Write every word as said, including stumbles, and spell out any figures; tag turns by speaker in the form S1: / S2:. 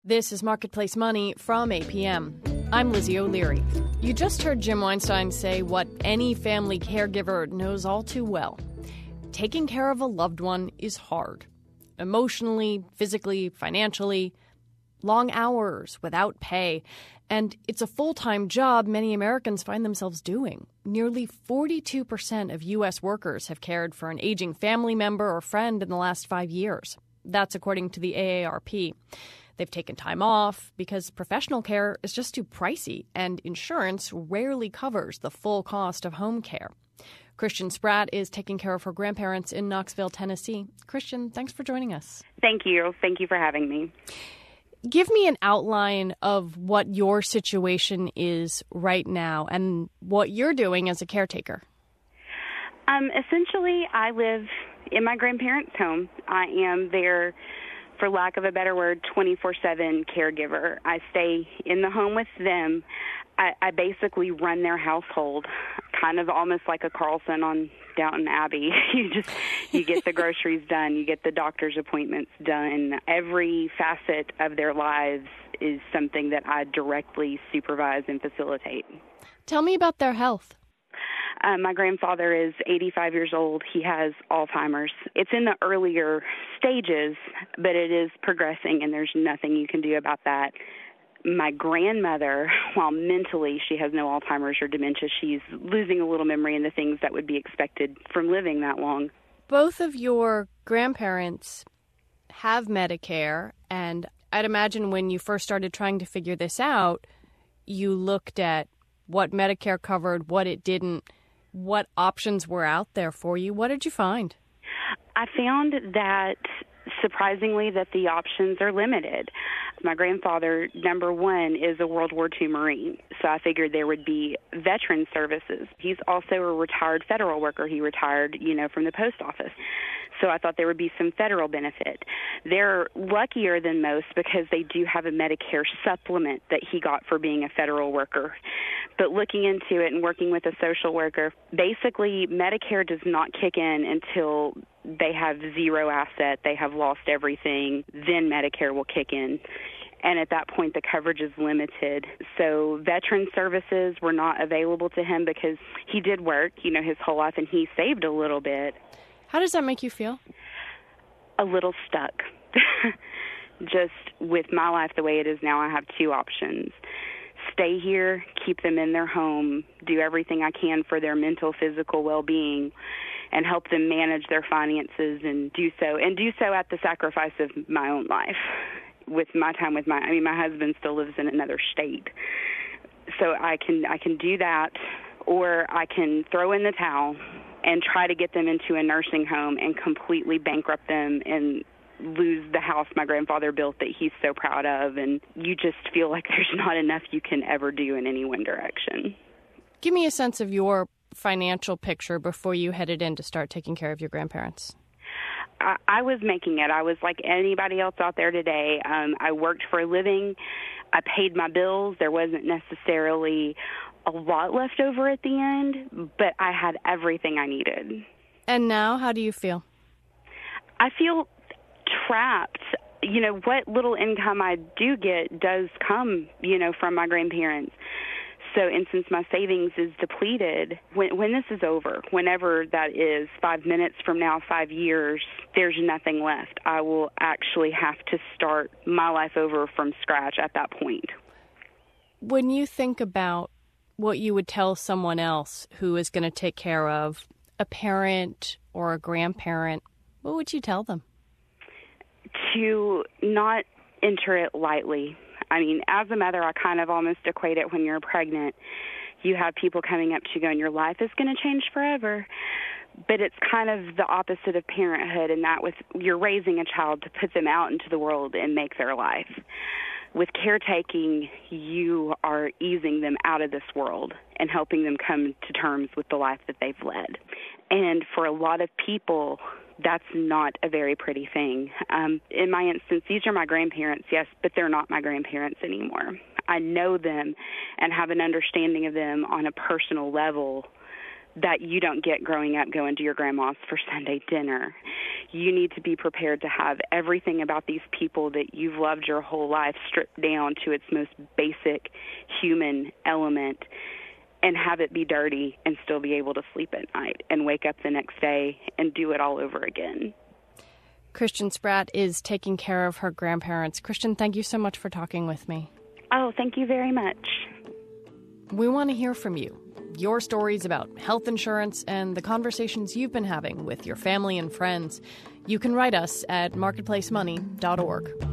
S1: This is Marketplace Money from A P M. I'm Lizzie O'Leary. You just heard Jim Weinstein say what any family caregiver knows all too well. Taking care of a loved one is hard. Emotionally, physically, financially. Long hours without pay. And it's a full-time job many Americans find themselves doing. Nearly forty-two percent of U S workers have cared for an aging family member or friend in the last five years. That's according to the A A R P. They've taken time off because professional care is just too pricey, and insurance rarely covers the full cost of home care. Christian Spratt is taking care of her grandparents in Knoxville, Tennessee. Christian, thanks for joining us.
S2: Thank you. Thank you for having me.
S1: Give me an outline of what your situation is right now and what you're doing as a caretaker.
S2: Um, essentially, I live in my grandparents' home. I am their, for lack of a better word, twenty-four seven caregiver. I stay in the home with them. I, I basically run their household, kind of almost like a Carlson on Downton Abbey. You just, you get the groceries done, you get the doctor's appointments done. Every facet of their lives is something that I directly supervise and facilitate.
S1: Tell me about their health.
S2: Um, my grandfather is eighty-five years old. He has Alzheimer's. It's in the earlier stages, but it is progressing, and there's nothing you can do about that. My grandmother, while mentally she has no Alzheimer's or dementia, she's losing a little memory and the things that would be expected from living that long.
S1: Both of your grandparents have Medicare, and I'd imagine when you first started trying to figure this out, you looked at what Medicare covered, what it didn't, what options were out there for you. What did you find?
S2: I found that, surprisingly, that the options are limited. My grandfather, number one, is a World War Two Marine, so I figured there would be veteran services. He's also a retired federal worker. He retired, you know, from the post office. So I thought there would be some federal benefit. They're luckier than most because they do have a Medicare supplement that he got for being a federal worker. But looking into it and working with a social worker, basically Medicare does not kick in until they have zero asset, they have lost everything, then Medicare will kick in. And at that point, the coverage is limited. So veteran services were not available to him because he did work, you know, his whole life, and he saved a little bit.
S1: How does that make you feel?
S2: A little stuck. Just with my life the way it is now, I have two options. Stay here, keep them in their home, do everything I can for their mental, physical well-being, and help them manage their finances and do so, and do so at the sacrifice of my own life. With my time with my, I mean, my husband still lives in another state. So I can, I can do that, or I can throw in the towel and try to get them into a nursing home and completely bankrupt them and lose the house my grandfather built that he's so proud of. And you just feel like there's not enough you can ever do in any one direction.
S1: Give me a sense of your financial picture before you headed in to start taking care of your grandparents.
S2: I, I was making it. I was like anybody else out there today. Um, I worked for a living. I paid my bills. There wasn't necessarily a lot left over at the end, but I had everything I needed.
S1: And now, how do you feel?
S2: I feel trapped. You know, what little income I do get does come, you know, from my grandparents. So, and since my savings is depleted, when, when this is over, whenever that is, five minutes from now, five years, there's nothing left. I will actually have to start my life over from scratch at that point.
S1: When you think about what you would tell someone else who is going to take care of a parent or a grandparent, what would you tell them?
S2: To not enter it lightly. I mean, as a mother, I kind of almost equate it when you're pregnant. You have people coming up to you going, your life is going to change forever. But it's kind of the opposite of parenthood, in that with you're raising a child to put them out into the world and make their life. With caretaking, you are easing them out of this world and helping them come to terms with the life that they've led. And for a lot of people, that's not a very pretty thing. Um, in my instance, these are my grandparents, yes, but they're not my grandparents anymore. I know them and have an understanding of them on a personal level that you don't get growing up going to your grandma's for Sunday dinner. You need to be prepared to have everything about these people that you've loved your whole life stripped down to its most basic human element and have it be dirty and still be able to sleep at night and wake up the next day and do it all over again.
S1: Christian Spratt is taking care of her grandparents. Christian, thank you so much for talking with me.
S2: Oh, thank you very much.
S1: We want to hear from you. Your stories about health insurance and the conversations you've been having with your family and friends. You can write us at marketplace money dot org.